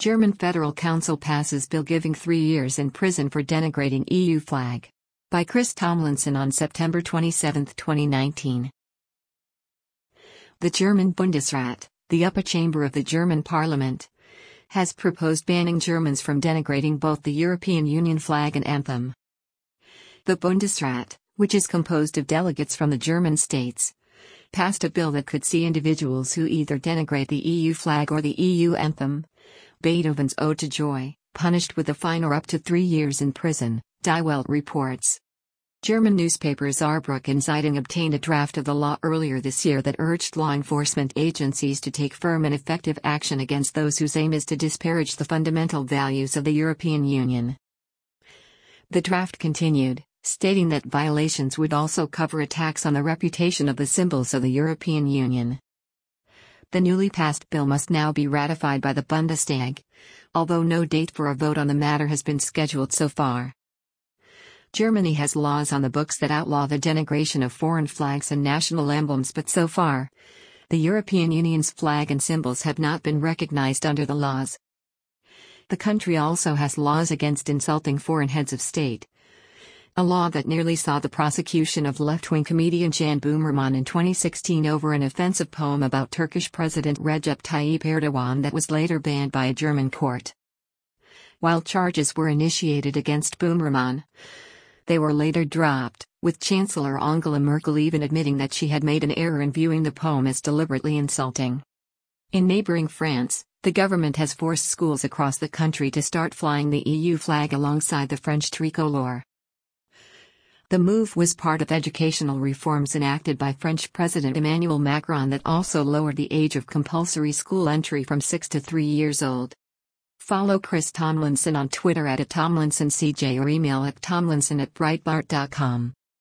German Federal Council passes bill giving 3 years in prison for denigrating EU flag. By Chris Tomlinson on September 27, 2019. The German Bundesrat, the upper chamber of the German parliament, has proposed banning Germans from denigrating both the European Union flag and anthem. The Bundesrat, which is composed of delegates from the German states, passed a bill that could see individuals who either denigrate the EU flag or the EU anthem, Beethoven's Ode to Joy, punished with a fine or up to 3 years in prison, Die Welt reports. German newspaper Saarbrücken Zeitung obtained a draft of the law earlier this year that urged law enforcement agencies to take firm and effective action against those whose aim is to disparage the fundamental values of the European Union. The draft continued, stating that violations would also cover attacks on the reputation of the symbols of the European Union. The newly passed bill must now be ratified by the Bundestag, although no date for a vote on the matter has been scheduled so far. Germany has laws on the books that outlaw the denigration of foreign flags and national emblems, but so far, the European Union's flag and symbols have not been recognized under the laws. The country also has laws against insulting foreign heads of state, a law that nearly saw the prosecution of left-wing comedian Can Boomerman in 2016 over an offensive poem about Turkish President Recep Tayyip Erdogan that was later banned by a German court. While charges were initiated against Boomerman, they were later dropped, with Chancellor Angela Merkel even admitting that she had made an error in viewing the poem as deliberately insulting. In neighboring France, the government has forced schools across the country to start flying the EU flag alongside the French tricolore. The move was part of educational reforms enacted by French President Emmanuel Macron that also lowered the age of compulsory school entry from 6 to 3 years old. Follow Chris Tomlinson on Twitter @TomlinsonCJ or email at tomlinson@breitbart.com.